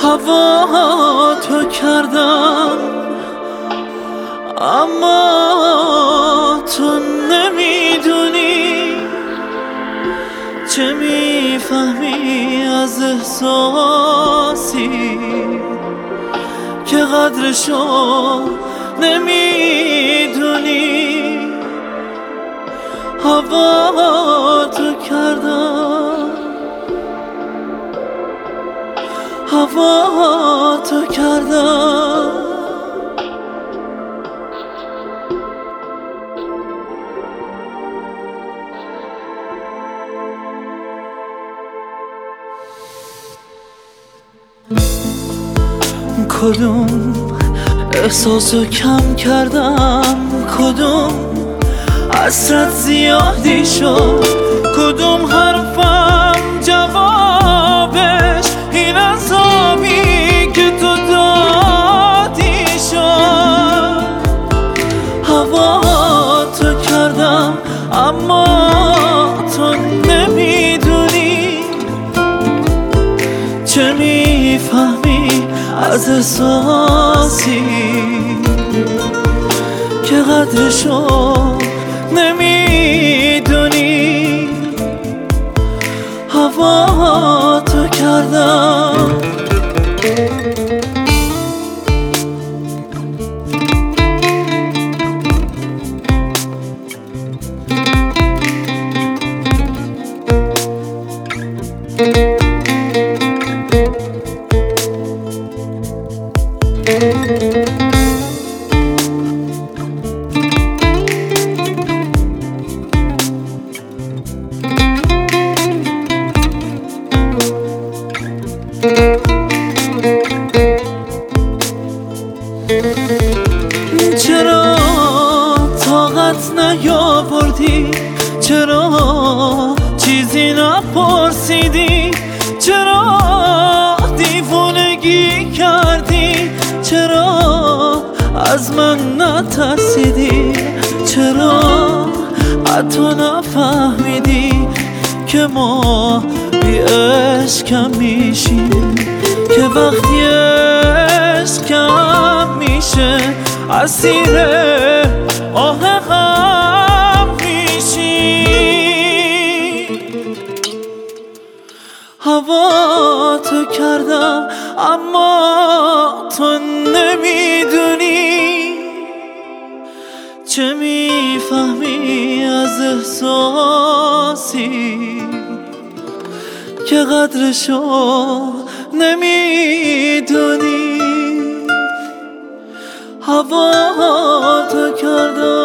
هوا تو کردم اما تو نمیدونی چه میفهمی از احساسی که قدرشو نمیدونی. هوا تو کردم، هوا تو کردم. کدوم احساسو کم کردم، کدوم حسرت زیادی شد، کدوم حرفم جوابش این عذابی که تو دادی شد. هوا تو کردم اما تو نمیدونی چه میفهمی از احساسی که قدرشو نمیدونی. هوا تو کردم. چرا طاقت نیاوردی؟ چرا چیزی نپرسیدی؟ چرا دیوونگی کردی؟ چرا از من نترسیدی؟ چرا حتی نفهمیدی که ما بی عشقم میشیم، که وقتی عشقم میشه اسیر آه غم میشی. هوا تو کردم اما تو نمیدونی چه میفهمی از احساسی که قدرشو نمیدونی. هوا تو کردم.